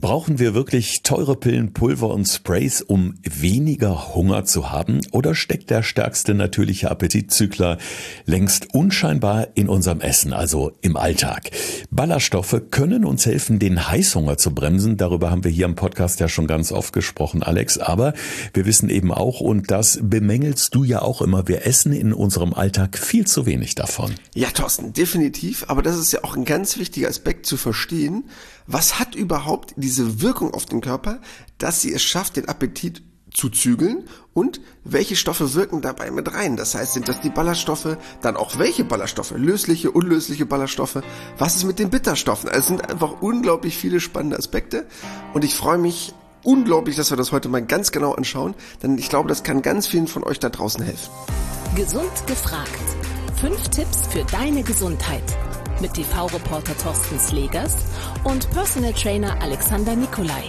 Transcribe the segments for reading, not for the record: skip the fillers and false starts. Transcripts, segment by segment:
Brauchen wir wirklich teure Pillen, Pulver und Sprays, um weniger Hunger zu haben? Oder steckt der stärkste natürliche Appetitzügler längst unscheinbar in unserem Essen, also im Alltag? Ballaststoffe können uns helfen, den Heißhunger zu bremsen. Darüber haben wir hier im Podcast ja schon ganz oft gesprochen, Alex. Aber wir wissen eben auch, und das bemängelst du ja auch immer, wir essen in unserem Alltag viel zu wenig davon. Ja, Thorsten, definitiv. Aber das ist ja auch ein ganz wichtiger Aspekt zu verstehen. Was hat überhaupt diese Wirkung auf den Körper, dass sie es schafft, den Appetit zu zügeln, und welche Stoffe wirken dabei mit rein? Das heißt, sind das die Ballaststoffe, dann auch welche Ballaststoffe, lösliche, unlösliche Ballaststoffe, was ist mit den Bitterstoffen? Also es sind einfach unglaublich viele spannende Aspekte und ich freue mich unglaublich, dass wir das heute mal ganz genau anschauen, denn ich glaube, das kann ganz vielen von euch da draußen helfen. Gesund gefragt. 5 Tipps für deine Gesundheit. Mit TV-Reporter Thorsten Slegers und Personal Trainer Alexander Nikolai.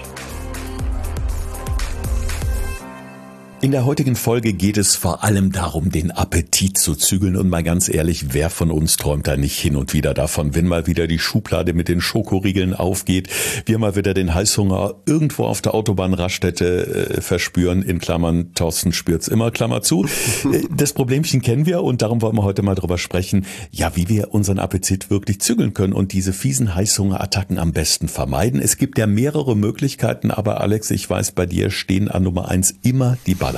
In der heutigen Folge geht es vor allem darum, den Appetit zu zügeln. Und mal ganz ehrlich, wer von uns träumt da nicht hin und wieder davon, wenn mal wieder die Schublade mit den Schokoriegeln aufgeht, wir mal wieder den Heißhunger irgendwo auf der Autobahnraststätte verspüren, in Klammern, Thorsten spürt's immer, Klammer zu. Das Problemchen kennen wir und darum wollen wir heute mal drüber sprechen, ja, wie wir unseren Appetit wirklich zügeln können und diese fiesen Heißhungerattacken am besten vermeiden. Es gibt ja mehrere Möglichkeiten, aber Alex, ich weiß, bei dir stehen an Nummer 1 immer die Ballaststoffe.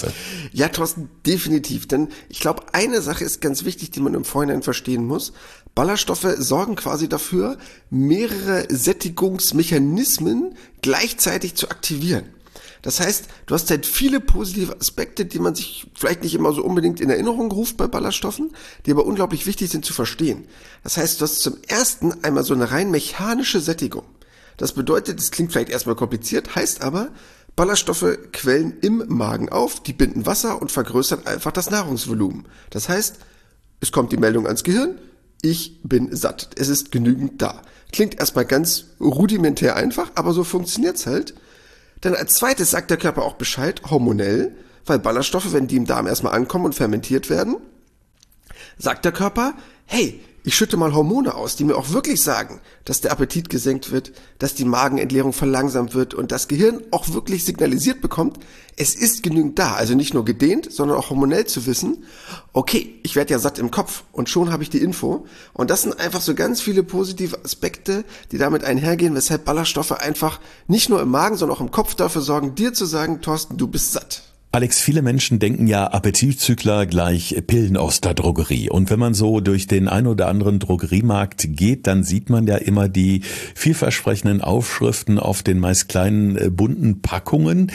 Ja, Thorsten, definitiv. Denn ich glaube, eine Sache ist ganz wichtig, die man im Vorhinein verstehen muss. Ballaststoffe sorgen quasi dafür, mehrere Sättigungsmechanismen gleichzeitig zu aktivieren. Das heißt, du hast halt viele positive Aspekte, die man sich vielleicht nicht immer so unbedingt in Erinnerung ruft bei Ballaststoffen, die aber unglaublich wichtig sind zu verstehen. Das heißt, du hast zum ersten einmal so eine rein mechanische Sättigung. Das bedeutet, es klingt vielleicht erstmal kompliziert, heißt aber, Ballaststoffe quellen im Magen auf, die binden Wasser und vergrößern einfach das Nahrungsvolumen. Das heißt, es kommt die Meldung ans Gehirn, ich bin satt, es ist genügend da. Klingt erstmal ganz rudimentär einfach, aber so funktioniert's halt. Dann als zweites sagt der Körper auch Bescheid, hormonell, weil Ballaststoffe, wenn die im Darm erstmal ankommen und fermentiert werden, sagt der Körper, hey, ich schütte mal Hormone aus, die mir auch wirklich sagen, dass der Appetit gesenkt wird, dass die Magenentleerung verlangsamt wird und das Gehirn auch wirklich signalisiert bekommt, es ist genügend da. Also nicht nur gedehnt, sondern auch hormonell zu wissen, okay, ich werde ja satt im Kopf und schon habe ich die Info. Und das sind einfach so ganz viele positive Aspekte, die damit einhergehen, weshalb Ballaststoffe einfach nicht nur im Magen, sondern auch im Kopf dafür sorgen, dir zu sagen, Thorsten, du bist satt. Alex, viele Menschen denken ja Appetitzügler gleich Pillen aus der Drogerie. Und wenn man so durch den ein oder anderen Drogeriemarkt geht, dann sieht man ja immer die vielversprechenden Aufschriften auf den meist kleinen bunten Packungen.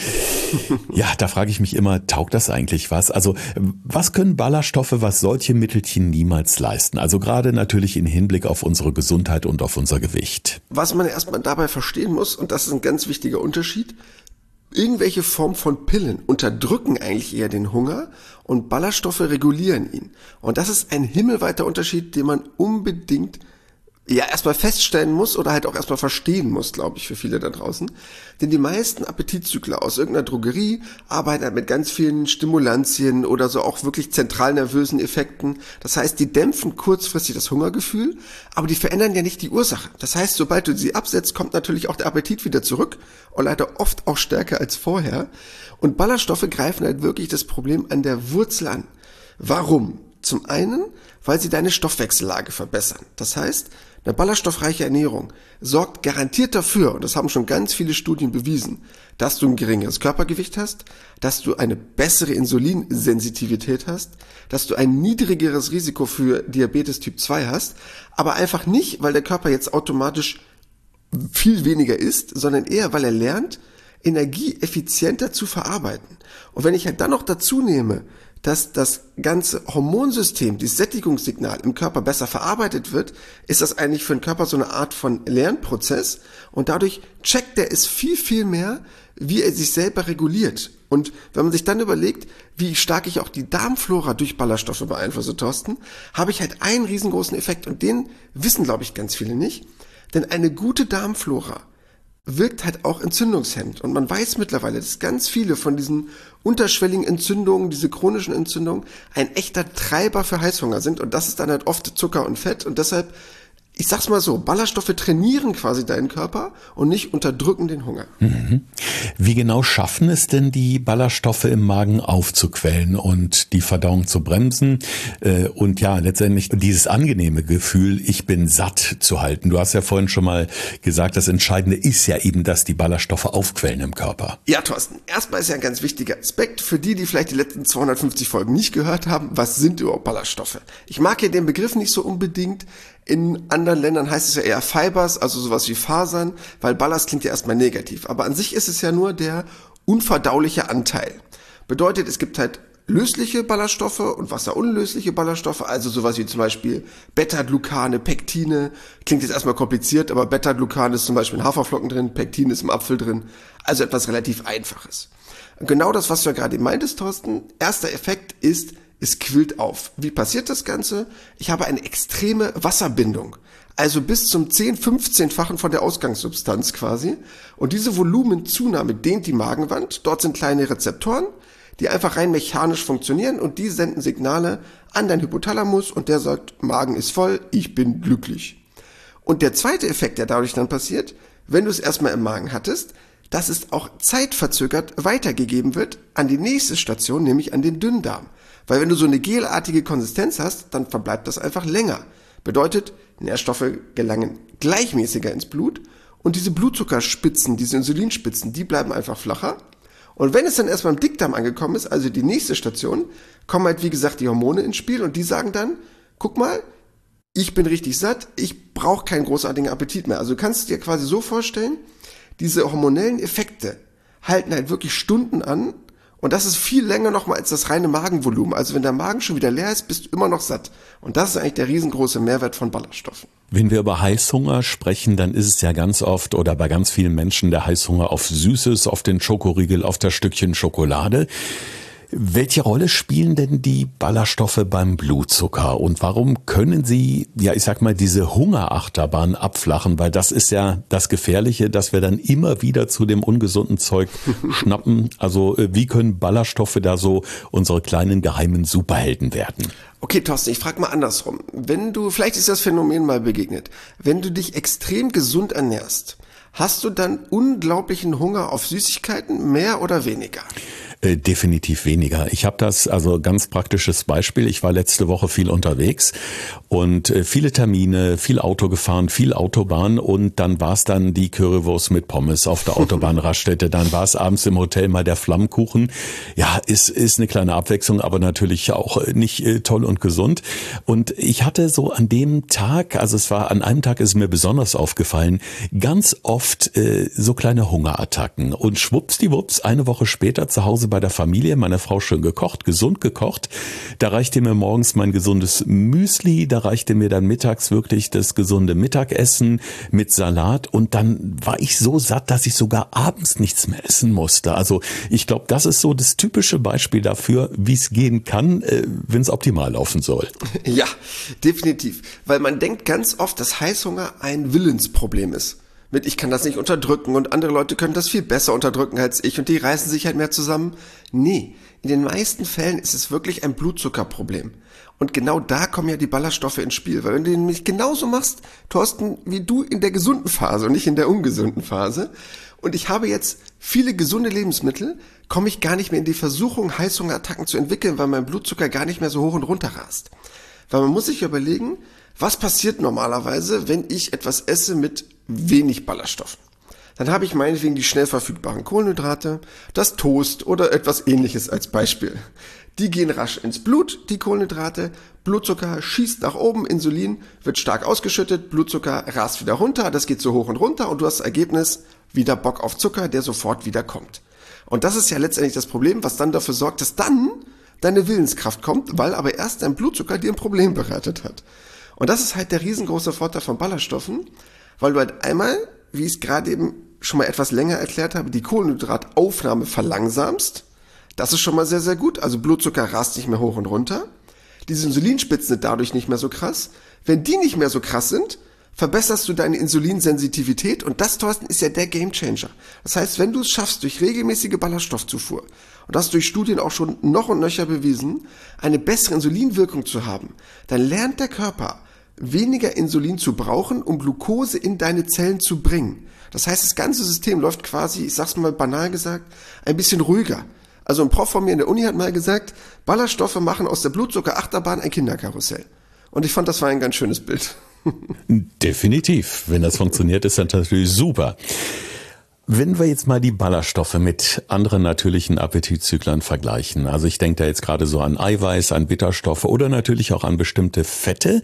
Ja, da frage ich mich immer, taugt das eigentlich was? Also was können Ballaststoffe, was solche Mittelchen niemals leisten? Also gerade natürlich im Hinblick auf unsere Gesundheit und auf unser Gewicht. Was man erstmal dabei verstehen muss, und das ist ein ganz wichtiger Unterschied, irgendwelche Form von Pillen unterdrücken eigentlich eher den Hunger und Ballaststoffe regulieren ihn. Und das ist ein himmelweiter Unterschied, den man unbedingt erstmal feststellen muss oder halt auch erstmal verstehen muss, glaube ich, für viele da draußen. Denn die meisten Appetitzügler aus irgendeiner Drogerie arbeiten halt mit ganz vielen Stimulantien oder so auch wirklich zentral nervösen Effekten. Das heißt, die dämpfen kurzfristig das Hungergefühl, aber die verändern ja nicht die Ursache. Das heißt, sobald du sie absetzt, kommt natürlich auch der Appetit wieder zurück und leider oft auch stärker als vorher. Und Ballaststoffe greifen halt wirklich das Problem an der Wurzel an. Warum? Zum einen, weil sie deine Stoffwechsellage verbessern. Das heißt, eine ballaststoffreiche Ernährung sorgt garantiert dafür, und das haben schon ganz viele Studien bewiesen, dass du ein geringeres Körpergewicht hast, dass du eine bessere Insulinsensitivität hast, dass du ein niedrigeres Risiko für Diabetes Typ 2 hast, aber einfach nicht, weil der Körper jetzt automatisch viel weniger isst, sondern eher, weil er lernt, Energie effizienter zu verarbeiten. Und wenn ich halt dann noch dazu nehme, dass das ganze Hormonsystem, dieses Sättigungssignal im Körper besser verarbeitet wird, ist das eigentlich für den Körper so eine Art von Lernprozess und dadurch checkt er es viel, viel mehr, wie er sich selber reguliert. Und wenn man sich dann überlegt, wie stark ich auch die Darmflora durch Ballaststoffe beeinflusse, Thorsten, habe ich halt einen riesengroßen Effekt und den wissen, glaube ich, ganz viele nicht. Denn eine gute Darmflora wirkt halt auch entzündungshemmend. Und man weiß mittlerweile, dass ganz viele von diesen unterschwelligen Entzündungen, diese chronischen Entzündungen, ein echter Treiber für Heißhunger sind. Und das ist dann halt oft Zucker und Fett. Und deshalb ich sag's mal so, Ballaststoffe trainieren quasi deinen Körper und nicht unterdrücken den Hunger. Wie genau schaffen es denn die Ballaststoffe im Magen aufzuquellen und die Verdauung zu bremsen und ja, letztendlich dieses angenehme Gefühl, ich bin satt zu halten? Du hast ja vorhin schon mal gesagt, das Entscheidende ist ja eben, dass die Ballaststoffe aufquellen im Körper. Ja, Thorsten, erstmal ist ja ein ganz wichtiger Aspekt für die vielleicht die letzten 250 Folgen nicht gehört haben, was sind überhaupt Ballaststoffe? Ich mag ja den Begriff nicht so unbedingt. In anderen Ländern heißt es ja eher Fibers, also sowas wie Fasern, weil Ballast klingt ja erstmal negativ. Aber an sich ist es ja nur der unverdauliche Anteil. Bedeutet, es gibt halt lösliche Ballaststoffe und wasserunlösliche Ballaststoffe, also sowas wie zum Beispiel Beta-Glucane, Pektine. Klingt jetzt erstmal kompliziert, aber Beta-Glucan ist zum Beispiel in Haferflocken drin, Pektin ist im Apfel drin, also etwas relativ Einfaches. Und genau das, was du ja gerade meintest, Thorsten, erster Effekt ist, es quillt auf. Wie passiert das Ganze? Ich habe eine extreme Wasserbindung. Also bis zum 10-15-fachen von der Ausgangssubstanz quasi. Und diese Volumenzunahme dehnt die Magenwand. Dort sind kleine Rezeptoren, die einfach rein mechanisch funktionieren und die senden Signale an deinen Hypothalamus und der sagt, Magen ist voll, ich bin glücklich. Und der zweite Effekt, der dadurch dann passiert, wenn du es erstmal im Magen hattest, dass es auch zeitverzögert weitergegeben wird an die nächste Station, nämlich an den Dünndarm. Weil wenn du so eine gelartige Konsistenz hast, dann verbleibt das einfach länger. Bedeutet, Nährstoffe gelangen gleichmäßiger ins Blut und diese Blutzuckerspitzen, diese Insulinspitzen, die bleiben einfach flacher. Und wenn es dann erstmal im Dickdarm angekommen ist, also die nächste Station, kommen halt wie gesagt die Hormone ins Spiel und die sagen dann, guck mal, ich bin richtig satt, ich brauche keinen großartigen Appetit mehr. Also du kannst dir quasi so vorstellen, diese hormonellen Effekte halten halt wirklich Stunden an. Und das ist viel länger nochmal als das reine Magenvolumen. Also wenn der Magen schon wieder leer ist, bist du immer noch satt. Und das ist eigentlich der riesengroße Mehrwert von Ballaststoffen. Wenn wir über Heißhunger sprechen, dann ist es ja ganz oft oder bei ganz vielen Menschen der Heißhunger auf Süßes, auf den Schokoriegel, auf das Stückchen Schokolade. Welche Rolle spielen denn die Ballaststoffe beim Blutzucker und warum können sie, ja ich sag mal, diese Hungerachterbahn abflachen? Weil das ist ja das Gefährliche, dass wir dann immer wieder zu dem ungesunden Zeug schnappen. Also wie können Ballaststoffe da so unsere kleinen geheimen Superhelden werden? Okay, Thorsten, ich frage mal andersrum. Wenn du, vielleicht ist das Phänomen mal begegnet, wenn du dich extrem gesund ernährst, hast du dann unglaublichen Hunger auf Süßigkeiten, mehr oder weniger? Definitiv weniger. Ich habe das, also ganz praktisches Beispiel. Ich war letzte Woche viel unterwegs und viele Termine, viel Auto gefahren, viel Autobahn und dann war es dann die Currywurst mit Pommes auf der Autobahnraststätte. Dann war es abends im Hotel mal der Flammkuchen. Ja, ist eine kleine Abwechslung, aber natürlich auch nicht toll und gesund. Und ich hatte so an dem Tag, also es war an einem Tag ist mir besonders aufgefallen, ganz oft so kleine Hungerattacken und schwuppsdiwupps, eine Woche später zu Hause bei der Familie, meine Frau schön gekocht, gesund gekocht. Da reichte mir morgens mein gesundes Müsli, da reichte mir dann mittags wirklich das gesunde Mittagessen mit Salat und dann war ich so satt, dass ich sogar abends nichts mehr essen musste. Also ich glaube, das ist so das typische Beispiel dafür, wie es gehen kann, wenn es optimal laufen soll. Ja, definitiv. Weil man denkt ganz oft, dass Heißhunger ein Willensproblem ist. Mit ich kann das nicht unterdrücken und andere Leute können das viel besser unterdrücken als ich und die reißen sich halt mehr zusammen. Nee, in den meisten Fällen ist es wirklich ein Blutzuckerproblem. Und genau da kommen ja die Ballaststoffe ins Spiel. Weil wenn du nämlich genauso machst, Thorsten, wie du in der gesunden Phase und nicht in der ungesunden Phase, und ich habe jetzt viele gesunde Lebensmittel, komme ich gar nicht mehr in die Versuchung, Heißhungerattacken zu entwickeln, weil mein Blutzucker gar nicht mehr so hoch und runter rast. Weil man muss sich überlegen, was passiert normalerweise, wenn ich etwas esse mit wenig Ballaststoffen? Dann habe ich meinetwegen die schnell verfügbaren Kohlenhydrate, das Toast oder etwas Ähnliches als Beispiel. Die gehen rasch ins Blut, die Kohlenhydrate, Blutzucker schießt nach oben, Insulin wird stark ausgeschüttet, Blutzucker rast wieder runter, das geht so hoch und runter und du hast das Ergebnis, wieder Bock auf Zucker, der sofort wieder kommt. Und das ist ja letztendlich das Problem, was dann dafür sorgt, dass dann deine Willenskraft kommt, weil aber erst dein Blutzucker dir ein Problem bereitet hat. Und das ist halt der riesengroße Vorteil von Ballaststoffen, weil du halt einmal, wie ich es gerade eben schon mal etwas länger erklärt habe, die Kohlenhydrataufnahme verlangsamst. Das ist schon mal sehr, sehr gut. Also Blutzucker rast nicht mehr hoch und runter. Diese Insulinspitzen sind dadurch nicht mehr so krass. Wenn die nicht mehr so krass sind, verbesserst du deine Insulinsensitivität und das, Thorsten, ist ja der Gamechanger. Das heißt, wenn du es schaffst, durch regelmäßige Ballaststoffzufuhr, und das durch Studien auch schon noch und nöcher bewiesen, eine bessere Insulinwirkung zu haben, dann lernt der Körper weniger Insulin zu brauchen, um Glucose in deine Zellen zu bringen. Das heißt, das ganze System läuft quasi, ich sag's mal banal gesagt, ein bisschen ruhiger. Also ein Prof von mir in der Uni hat mal gesagt, Ballaststoffe machen aus der Blutzuckerachterbahn ein Kinderkarussell. Und ich fand, das war ein ganz schönes Bild. Definitiv. Wenn das funktioniert, ist das natürlich super. Wenn wir jetzt mal die Ballaststoffe mit anderen natürlichen Appetitzüglern vergleichen, also ich denke da jetzt gerade so an Eiweiß, an Bitterstoffe oder natürlich auch an bestimmte Fette,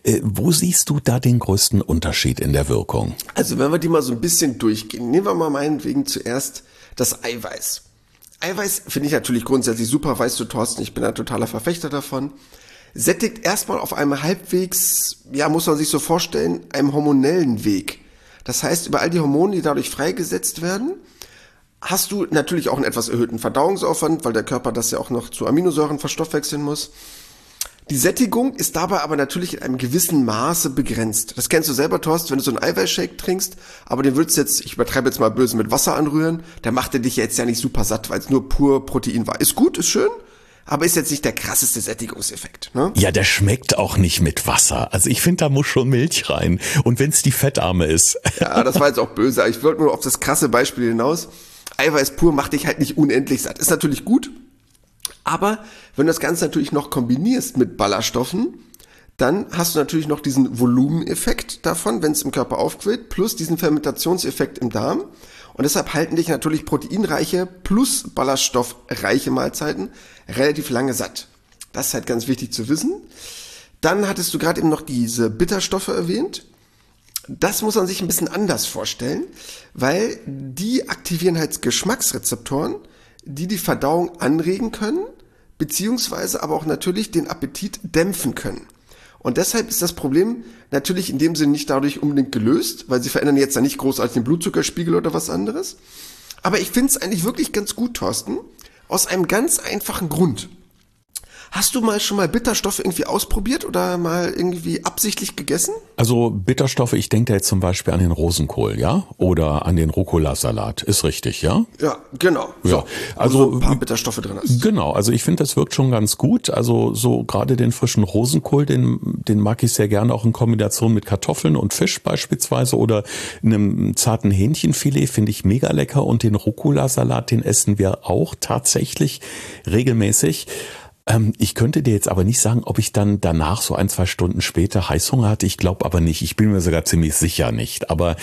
wo siehst du da den größten Unterschied in der Wirkung? Also wenn wir die mal so ein bisschen durchgehen, nehmen wir mal meinetwegen zuerst das Eiweiß. Eiweiß finde ich natürlich grundsätzlich super, weißt du, Thorsten, ich bin ein totaler Verfechter davon. Sättigt erstmal auf einem halbwegs, ja, muss man sich so vorstellen, einem hormonellen Weg. Das heißt, über all die Hormone, die dadurch freigesetzt werden, hast du natürlich auch einen etwas erhöhten Verdauungsaufwand, weil der Körper das ja auch noch zu Aminosäuren verstoffwechseln muss. Die Sättigung ist dabei aber natürlich in einem gewissen Maße begrenzt. Das kennst du selber, Thorsten, wenn du so einen Eiweißshake trinkst, aber den würdest du jetzt, ich übertreibe jetzt mal böse, mit Wasser anrühren, der macht dich jetzt ja nicht super satt, weil es nur pur Protein war. Ist gut, ist schön, aber ist jetzt nicht der krasseste Sättigungseffekt. Ne? Ja, der schmeckt auch nicht mit Wasser. Also ich finde, da muss schon Milch rein. Und wenn es die fettarme ist. Ja, das war jetzt auch böse. Ich wollte nur auf das krasse Beispiel hinaus. Eiweiß pur macht dich halt nicht unendlich satt. Ist natürlich gut, aber wenn du das Ganze natürlich noch kombinierst mit Ballaststoffen, dann hast du natürlich noch diesen Volumeneffekt davon, wenn es im Körper aufquillt, plus diesen Fermentationseffekt im Darm. Und deshalb halten dich natürlich proteinreiche plus ballaststoffreiche Mahlzeiten relativ lange satt. Das ist halt ganz wichtig zu wissen. Dann hattest du gerade eben noch diese Bitterstoffe erwähnt. Das muss man sich ein bisschen anders vorstellen, weil die aktivieren halt Geschmacksrezeptoren, die die Verdauung anregen können, beziehungsweise aber auch natürlich den Appetit dämpfen können. Und deshalb ist das Problem natürlich in dem Sinne nicht dadurch unbedingt gelöst, weil sie verändern jetzt ja nicht großartig den Blutzuckerspiegel oder was anderes. Aber ich finde es eigentlich wirklich ganz gut, Thorsten, aus einem ganz einfachen Grund. Hast du schon mal Bitterstoffe irgendwie ausprobiert oder mal irgendwie absichtlich gegessen? Also Bitterstoffe, ich denke da jetzt zum Beispiel an den Rosenkohl, ja? Oder an den Rucola-Salat. Ist richtig, ja? Ja, genau. Ja, so, also ein paar Bitterstoffe drin hast. Genau, also ich finde, das wirkt schon ganz gut. Also so gerade den frischen Rosenkohl, den mag ich sehr gerne auch in Kombination mit Kartoffeln und Fisch beispielsweise oder einem zarten Hähnchenfilet finde ich mega lecker. Und den Rucola-Salat, den essen wir auch tatsächlich regelmäßig. Ich könnte dir jetzt aber nicht sagen, ob ich dann danach so 1-2 Stunden später Heißhunger hatte. Ich glaube aber nicht. Ich bin mir sogar ziemlich sicher nicht. Aber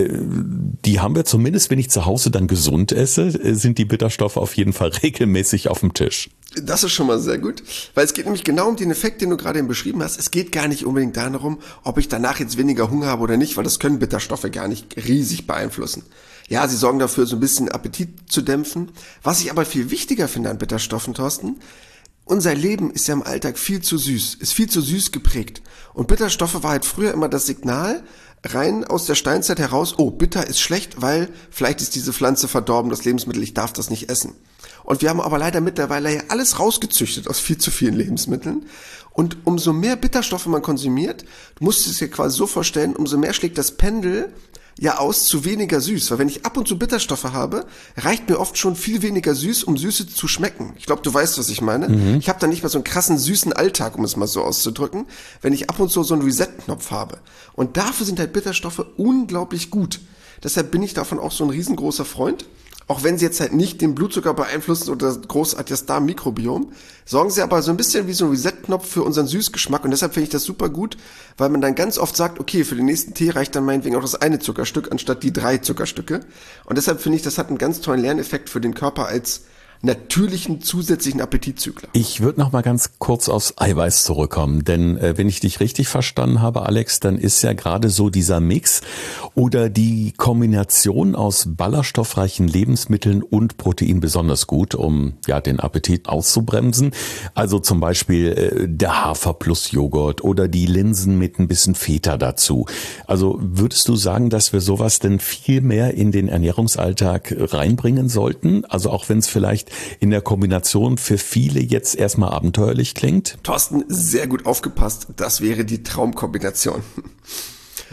die haben wir zumindest, wenn ich zu Hause dann gesund esse, sind die Bitterstoffe auf jeden Fall regelmäßig auf dem Tisch. Das ist schon mal sehr gut, weil es geht nämlich genau um den Effekt, den du gerade eben beschrieben hast. Es geht gar nicht unbedingt darum, ob ich danach jetzt weniger Hunger habe oder nicht, weil das können Bitterstoffe gar nicht riesig beeinflussen. Ja, sie sorgen dafür, so ein bisschen Appetit zu dämpfen. Was ich aber viel wichtiger finde an Bitterstoffen, Thorsten, unser Leben ist ja im Alltag viel zu süß, ist viel zu süß geprägt. Und Bitterstoffe war halt früher immer das Signal, rein aus der Steinzeit heraus, oh, bitter ist schlecht, weil vielleicht ist diese Pflanze verdorben, das Lebensmittel, ich darf das nicht essen. Und wir haben aber leider mittlerweile ja alles rausgezüchtet aus viel zu vielen Lebensmitteln. Und umso mehr Bitterstoffe man konsumiert, du musst es dir quasi so vorstellen, umso mehr schlägt das Pendel ja aus zu weniger süß, weil wenn ich ab und zu Bitterstoffe habe, reicht mir oft schon viel weniger süß, um Süße zu schmecken. Ich glaube, du weißt, was ich meine. Ich habe dann nicht mehr so einen krassen süßen Alltag, um es mal so auszudrücken, wenn ich ab und zu so einen Reset-Knopf habe. Und dafür sind halt Bitterstoffe unglaublich gut. Deshalb bin ich davon auch so ein riesengroßer Freund. Auch wenn sie jetzt halt nicht den Blutzucker beeinflussen oder großartig das Darmmikrobiom, sorgen sie aber so ein bisschen wie so ein Reset-Knopf für unseren Süßgeschmack. Und deshalb finde ich das super gut, weil man dann ganz oft sagt, okay, für den nächsten Tee reicht dann meinetwegen auch das eine Zuckerstück anstatt die 3 Zuckerstücke. Und deshalb finde ich, das hat einen ganz tollen Lerneffekt für den Körper als natürlichen zusätzlichen Appetitzügler. Ich würde noch mal ganz kurz aufs Eiweiß zurückkommen, denn wenn ich dich richtig verstanden habe, Alex, dann ist ja gerade so dieser Mix oder die Kombination aus ballaststoffreichen Lebensmitteln und Protein besonders gut, um ja den Appetit auszubremsen. Also zum Beispiel der Hafer plus Joghurt oder die Linsen mit ein bisschen Feta dazu. Also würdest du sagen, dass wir sowas denn viel mehr in den Ernährungsalltag reinbringen sollten? Also auch wenn es vielleicht in der Kombination für viele jetzt erstmal abenteuerlich klingt? Thorsten, sehr gut aufgepasst. Das wäre die Traumkombination.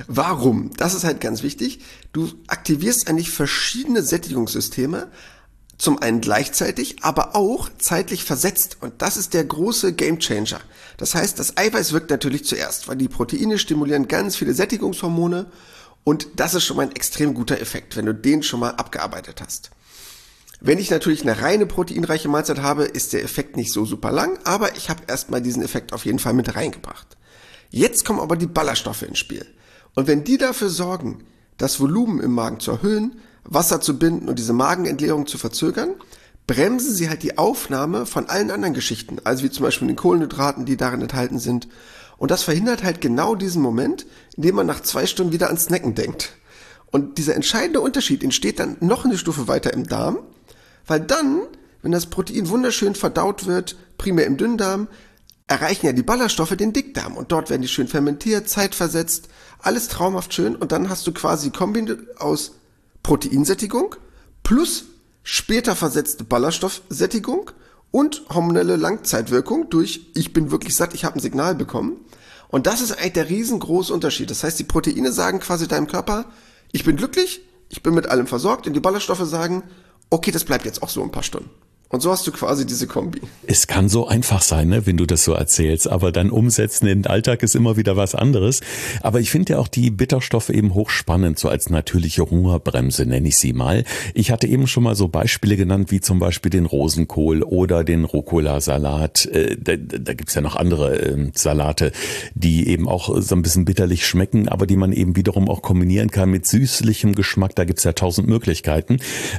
Warum? Das ist halt ganz wichtig. Du aktivierst eigentlich verschiedene Sättigungssysteme zum einen gleichzeitig, aber auch zeitlich versetzt. Und das ist der große Gamechanger. Das heißt, das Eiweiß wirkt natürlich zuerst, weil die Proteine stimulieren ganz viele Sättigungshormone. Und das ist schon mal ein extrem guter Effekt, wenn du den schon mal abgearbeitet hast. Wenn ich natürlich eine reine proteinreiche Mahlzeit habe, ist der Effekt nicht so super lang, aber ich habe erstmal diesen Effekt auf jeden Fall mit reingebracht. Jetzt kommen aber die Ballaststoffe ins Spiel. Und wenn die dafür sorgen, das Volumen im Magen zu erhöhen, Wasser zu binden und diese Magenentleerung zu verzögern, bremsen sie halt die Aufnahme von allen anderen Geschichten, also wie zum Beispiel den Kohlenhydraten, die darin enthalten sind. Und das verhindert halt genau diesen Moment, in dem man nach 2 Stunden wieder ans Snacken denkt. Und dieser entscheidende Unterschied entsteht dann noch eine Stufe weiter im Darm, weil dann, wenn das Protein wunderschön verdaut wird, primär im Dünndarm, erreichen ja die Ballaststoffe den Dickdarm und dort werden die schön fermentiert, zeitversetzt, alles traumhaft schön und dann hast du quasi Kombi aus Proteinsättigung plus später versetzte Ballaststoffsättigung und hormonelle Langzeitwirkung durch ich bin wirklich satt, ich habe ein Signal bekommen. Und das ist eigentlich der riesengroße Unterschied. Das heißt, die Proteine sagen quasi deinem Körper, ich bin glücklich, ich bin mit allem versorgt und die Ballaststoffe sagen, okay, das bleibt jetzt auch so ein paar Stunden. Und so hast du quasi diese Kombi. Es kann so einfach sein, ne, wenn du das so erzählst, aber dann umsetzen in den Alltag ist immer wieder was anderes. Aber ich finde ja auch die Bitterstoffe eben hochspannend, so als natürliche Hungerbremse nenne ich sie mal. Ich hatte eben schon mal so Beispiele genannt, wie zum Beispiel den Rosenkohl oder den Rucola-Salat. Da gibt's ja noch andere Salate, die eben auch so ein bisschen bitterlich schmecken, aber die man eben wiederum auch kombinieren kann mit süßlichem Geschmack. Da gibt's ja 1000 Möglichkeiten.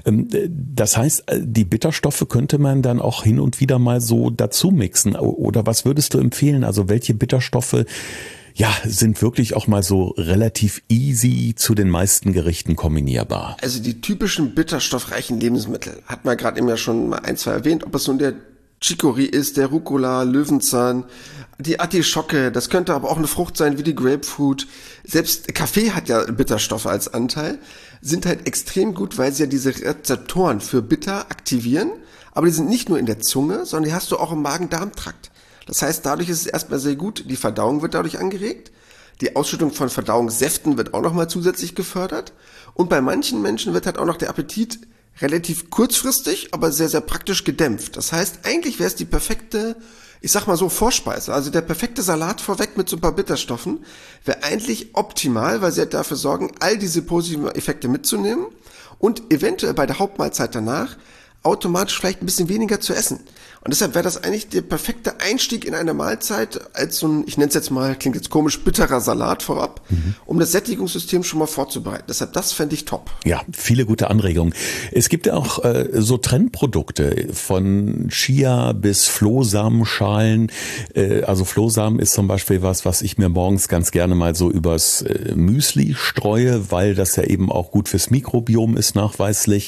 Das heißt, die Bitterstoffe könnte man dann auch hin und wieder mal so dazu mixen? Oder was würdest du empfehlen? Also welche Bitterstoffe sind wirklich auch mal so relativ easy zu den meisten Gerichten kombinierbar? Also die typischen bitterstoffreichen Lebensmittel, hat man gerade eben ja schon mal 1, 2 erwähnt, ob es nun der Chicorée ist, der Rucola, Löwenzahn, die Artischocke, das könnte aber auch eine Frucht sein wie die Grapefruit. Selbst Kaffee hat ja Bitterstoffe als Anteil, sind halt extrem gut, weil sie ja diese Rezeptoren für Bitter aktivieren. Aber die sind nicht nur in der Zunge, sondern die hast du auch im Magen-Darm-Trakt. Das heißt, dadurch ist es erstmal sehr gut, die Verdauung wird dadurch angeregt, die Ausschüttung von Verdauungssäften wird auch nochmal zusätzlich gefördert und bei manchen Menschen wird halt auch noch der Appetit relativ kurzfristig, aber sehr, sehr praktisch gedämpft. Das heißt, eigentlich wäre es die perfekte, ich sag mal so, Vorspeise, also der perfekte Salat vorweg mit so ein paar Bitterstoffen, wäre eigentlich optimal, weil sie halt dafür sorgen, all diese positiven Effekte mitzunehmen und eventuell bei der Hauptmahlzeit danach automatisch vielleicht ein bisschen weniger zu essen. Und deshalb wäre das eigentlich der perfekte Einstieg in eine Mahlzeit als so ein, ich nenne es jetzt mal, klingt jetzt komisch, bitterer Salat vorab, um das Sättigungssystem schon mal vorzubereiten. Deshalb, das fände ich top. Ja, viele gute Anregungen. Es gibt ja auch so Trendprodukte von Chia bis Flohsamenschalen. Also Flohsamen ist zum Beispiel was ich mir morgens ganz gerne mal so übers Müsli streue, weil das ja eben auch gut fürs Mikrobiom ist nachweislich.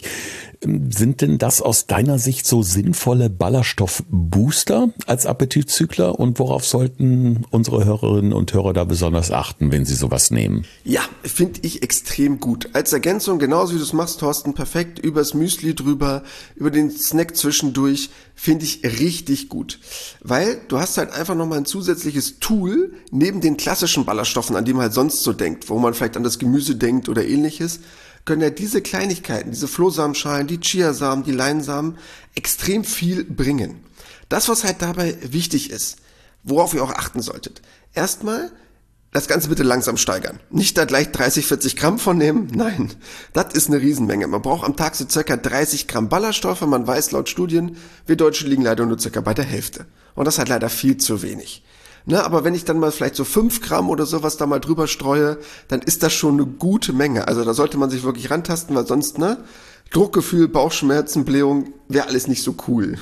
Sind denn das aus deiner Sicht so sinnvolle Ballaststoffbooster als Appetitzügler und worauf sollten unsere Hörerinnen und Hörer da besonders achten, wenn sie sowas nehmen? Ja, finde ich extrem gut. Als Ergänzung, genauso wie du es machst, Thorsten, perfekt, übers Müsli drüber, über den Snack zwischendurch, finde ich richtig gut. Weil du hast halt einfach nochmal ein zusätzliches Tool neben den klassischen Ballaststoffen, an die man halt sonst so denkt, wo man vielleicht an das Gemüse denkt oder ähnliches, können ja diese Kleinigkeiten, diese Flohsamenschalen, die Chiasamen, die Leinsamen extrem viel bringen. Das, was halt dabei wichtig ist, worauf ihr auch achten solltet. Erstmal, das Ganze bitte langsam steigern. Nicht da gleich 30, 40 Gramm von nehmen. Nein, das ist eine Riesenmenge. Man braucht am Tag so circa 30 Gramm Ballaststoffe. Man weiß laut Studien, wir Deutschen liegen leider nur circa bei der Hälfte. Und das ist halt leider viel zu wenig. Ne, aber wenn ich dann mal vielleicht so 5 Gramm oder sowas da mal drüber streue, dann ist das schon eine gute Menge. Also da sollte man sich wirklich rantasten, weil sonst, Druckgefühl, Bauchschmerzen, Blähung, wäre alles nicht so cool.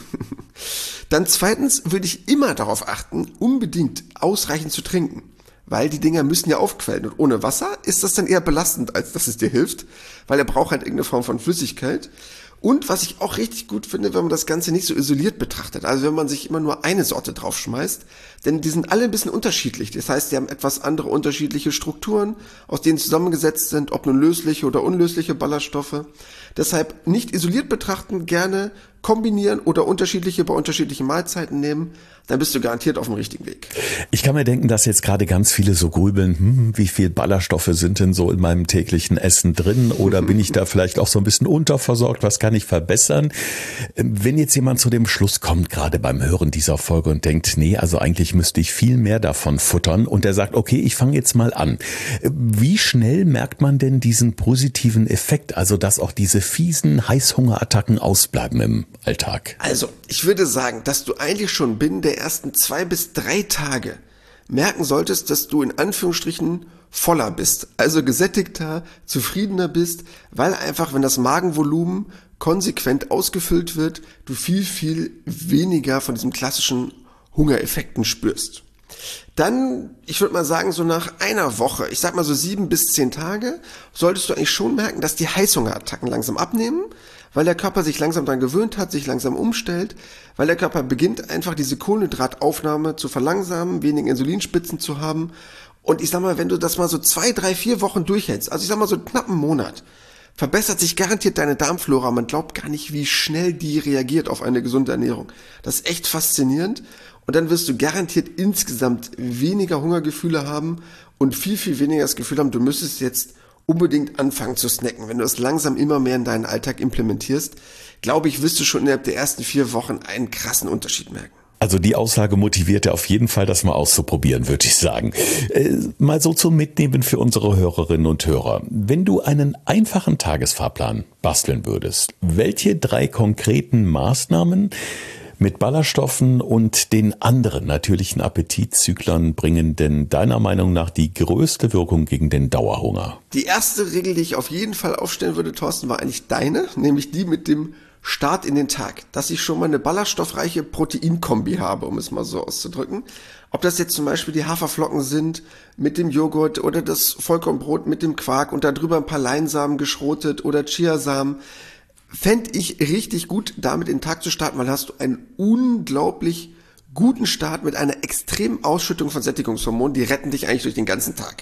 Dann zweitens würde ich immer darauf achten, unbedingt ausreichend zu trinken. Weil die Dinger müssen ja aufquellen. Und ohne Wasser ist das dann eher belastend, als dass es dir hilft. Weil er braucht halt irgendeine Form von Flüssigkeit. Und was ich auch richtig gut finde, wenn man das Ganze nicht so isoliert betrachtet, also wenn man sich immer nur eine Sorte draufschmeißt, denn die sind alle ein bisschen unterschiedlich. Das heißt, die haben etwas andere unterschiedliche Strukturen, aus denen zusammengesetzt sind, ob nun lösliche oder unlösliche Ballaststoffe. Deshalb nicht isoliert betrachten, gerne kombinieren oder unterschiedliche bei unterschiedlichen Mahlzeiten nehmen, dann bist du garantiert auf dem richtigen Weg. Ich kann mir denken, dass jetzt gerade ganz viele so grübeln, wie viel Ballaststoffe sind denn so in meinem täglichen Essen drin oder bin ich da vielleicht auch so ein bisschen unterversorgt, was kann ich verbessern? Wenn jetzt jemand zu dem Schluss kommt, gerade beim Hören dieser Folge und denkt, nee, also eigentlich müsste ich viel mehr davon futtern und der sagt, okay, ich fange jetzt mal an. Wie schnell merkt man denn diesen positiven Effekt, also dass auch diese fiesen Heißhungerattacken ausbleiben im Alltag? Also, ich würde sagen, dass du eigentlich schon binnen der ersten 2 bis 3 Tage merken solltest, dass du in Anführungsstrichen voller bist, also gesättigter, zufriedener bist, weil einfach, wenn das Magenvolumen konsequent ausgefüllt wird, du viel, viel weniger von diesen klassischen Hungereffekten spürst. Dann, ich würde mal sagen, so nach einer Woche, ich sag mal so 7 bis 10 Tage, solltest du eigentlich schon merken, dass die Heißhungerattacken langsam abnehmen, weil der Körper sich langsam daran gewöhnt hat, sich langsam umstellt, weil der Körper beginnt einfach diese Kohlenhydrataufnahme zu verlangsamen, weniger Insulinspitzen zu haben. Und ich sag mal, wenn du das mal so 2, 3, 4 Wochen durchhältst, also ich sag mal so einen knappen Monat, verbessert sich garantiert deine Darmflora. Man glaubt gar nicht, wie schnell die reagiert auf eine gesunde Ernährung. Das ist echt faszinierend. Und dann wirst du garantiert insgesamt weniger Hungergefühle haben und viel, viel weniger das Gefühl haben, du müsstest jetzt unbedingt anfangen zu snacken. Wenn du es langsam immer mehr in deinen Alltag implementierst, glaube ich, wirst du schon innerhalb der ersten 4 Wochen einen krassen Unterschied merken. Also die Aussage motiviert ja auf jeden Fall, das mal auszuprobieren, würde ich sagen. Mal so zum Mitnehmen für unsere Hörerinnen und Hörer. Wenn du einen einfachen Tagesfahrplan basteln würdest, welche 3 konkreten Maßnahmen mit Ballaststoffen und den anderen natürlichen Appetitzyklern bringen denn deiner Meinung nach die größte Wirkung gegen den Dauerhunger? Die erste Regel, die ich auf jeden Fall aufstellen würde, Thorsten, war eigentlich deine, nämlich die mit dem Start in den Tag, dass ich schon mal eine ballaststoffreiche Proteinkombi habe, um es mal so auszudrücken. Ob das jetzt zum Beispiel die Haferflocken sind mit dem Joghurt oder das Vollkornbrot mit dem Quark und darüber ein paar Leinsamen geschrotet oder Chiasamen, fände ich richtig gut, damit in den Tag zu starten, weil hast du einen unglaublich guten Start mit einer extremen Ausschüttung von Sättigungshormonen, die retten dich eigentlich durch den ganzen Tag.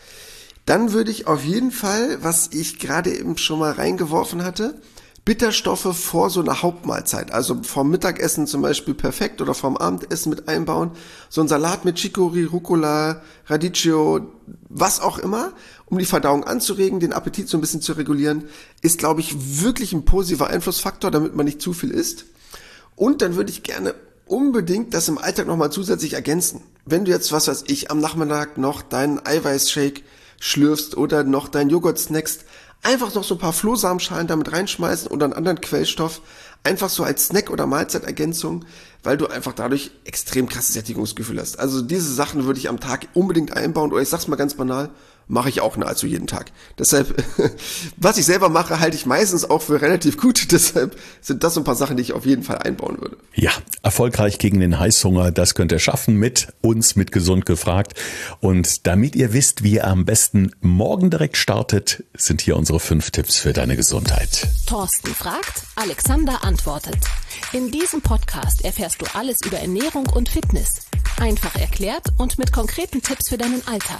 Dann würde ich auf jeden Fall, was ich gerade eben schon mal reingeworfen hatte, Bitterstoffe vor so einer Hauptmahlzeit, also vorm Mittagessen zum Beispiel perfekt oder vorm Abendessen mit einbauen. So ein Salat mit Chicorée, Rucola, Radicchio, was auch immer, um die Verdauung anzuregen, den Appetit so ein bisschen zu regulieren, ist, glaube ich, wirklich ein positiver Einflussfaktor, damit man nicht zu viel isst. Und dann würde ich gerne unbedingt das im Alltag nochmal zusätzlich ergänzen. Wenn du jetzt, was weiß ich, am Nachmittag noch deinen Eiweißshake schlürfst oder noch deinen Joghurt snackst, einfach noch so ein paar Flohsamenschalen damit reinschmeißen oder einen anderen Quellstoff, einfach so als Snack- oder Mahlzeitergänzung, weil du einfach dadurch extrem krasses Sättigungsgefühl hast. Also diese Sachen würde ich am Tag unbedingt einbauen, oder ich sag's mal ganz banal, mache ich auch nahezu jeden Tag. Deshalb, was ich selber mache, halte ich meistens auch für relativ gut. Deshalb sind das so ein paar Sachen, die ich auf jeden Fall einbauen würde. Ja, erfolgreich gegen den Heißhunger, das könnt ihr schaffen mit uns, mit Gesund gefragt. Und damit ihr wisst, wie ihr am besten morgen direkt startet, sind hier unsere 5 Tipps für deine Gesundheit. Thorsten fragt, Alexander antwortet. In diesem Podcast erfährst du alles über Ernährung und Fitness. Einfach erklärt und mit konkreten Tipps für deinen Alltag.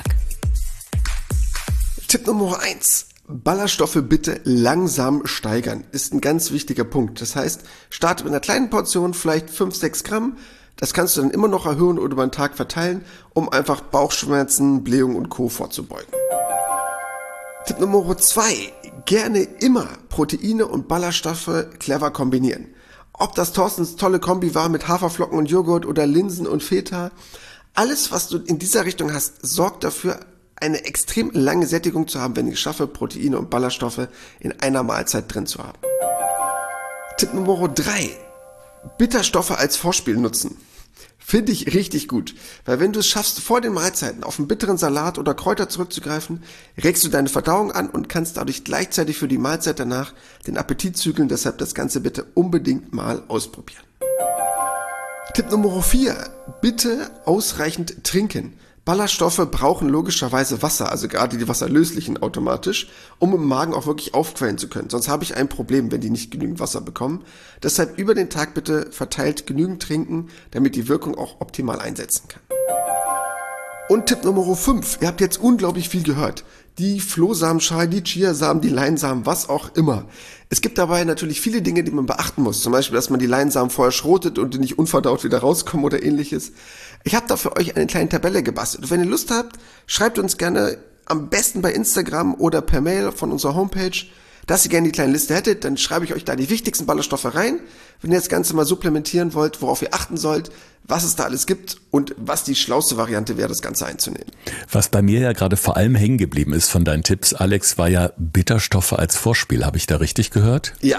Tipp Nummer 1. Ballaststoffe bitte langsam steigern. Ist ein ganz wichtiger Punkt. Das heißt, starte mit einer kleinen Portion, vielleicht 5-6 Gramm. Das kannst du dann immer noch erhöhen oder über den Tag verteilen, um einfach Bauchschmerzen, Blähung und Co. vorzubeugen. Tipp Nummer 2. Gerne immer Proteine und Ballaststoffe clever kombinieren. Ob das Thorstens tolle Kombi war mit Haferflocken und Joghurt oder Linsen und Feta, alles, was du in dieser Richtung hast, sorgt dafür, eine extrem lange Sättigung zu haben, wenn ich schaffe, Proteine und Ballaststoffe in einer Mahlzeit drin zu haben. Tipp Nummer 3. Bitterstoffe als Vorspiel nutzen. Finde ich richtig gut, weil wenn du es schaffst, vor den Mahlzeiten auf einen bitteren Salat oder Kräuter zurückzugreifen, regst du deine Verdauung an und kannst dadurch gleichzeitig für die Mahlzeit danach den Appetit zügeln. Deshalb das Ganze bitte unbedingt mal ausprobieren. Tipp Nummer 4. Bitte ausreichend trinken. Ballaststoffe brauchen logischerweise Wasser, also gerade die wasserlöslichen automatisch, um im Magen auch wirklich aufquellen zu können. Sonst habe ich ein Problem, wenn die nicht genügend Wasser bekommen. Deshalb über den Tag bitte verteilt genügend trinken, damit die Wirkung auch optimal einsetzen kann. Und Tipp Nummer 5. Ihr habt jetzt unglaublich viel gehört. Die Flohsamenschalen, die Chiasamen, die Leinsamen, was auch immer. Es gibt dabei natürlich viele Dinge, die man beachten muss. Zum Beispiel, dass man die Leinsamen vorher schrotet und die nicht unverdaut wieder rauskommen oder ähnliches. Ich habe da für euch eine kleine Tabelle gebastelt. Und wenn ihr Lust habt, schreibt uns gerne am besten bei Instagram oder per Mail von unserer Homepage, dass ihr gerne die kleine Liste hättet. Dann schreibe ich euch da die wichtigsten Ballaststoffe rein. Wenn ihr das Ganze mal supplementieren wollt, worauf ihr achten sollt, was es da alles gibt und was die schlauste Variante wäre, das Ganze einzunehmen. Was bei mir ja gerade vor allem hängen geblieben ist von deinen Tipps, Alex, war ja Bitterstoffe als Vorspiel. Habe ich da richtig gehört? Ja.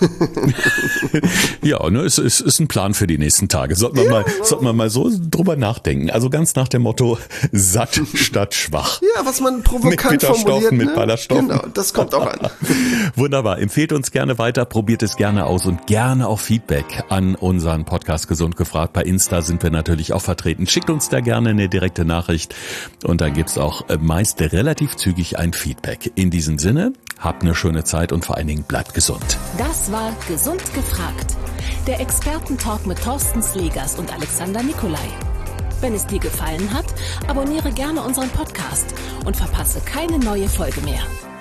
Ja, ne, es ist ein Plan für die nächsten Tage. Sollte man mal so drüber nachdenken. Also ganz nach dem Motto, satt statt schwach. Ja, was man provokant formuliert. Mit Ballaststoffen. Genau, das kommt auch an. Wunderbar. Empfehlt uns gerne weiter, probiert es gerne aus und gerne auch Feedback an unseren Podcast Gesund gefragt. Bei Insta sind wir natürlich auch vertreten. Schickt uns da gerne eine direkte Nachricht und dann gibt's auch meist relativ zügig ein Feedback. In diesem Sinne, habt eine schöne Zeit und vor allen Dingen bleibt gesund. Das war Gesund gefragt. Der Expertentalk mit Thorsten Slegers und Alexander Nikolai. Wenn es dir gefallen hat, abonniere gerne unseren Podcast und verpasse keine neue Folge mehr.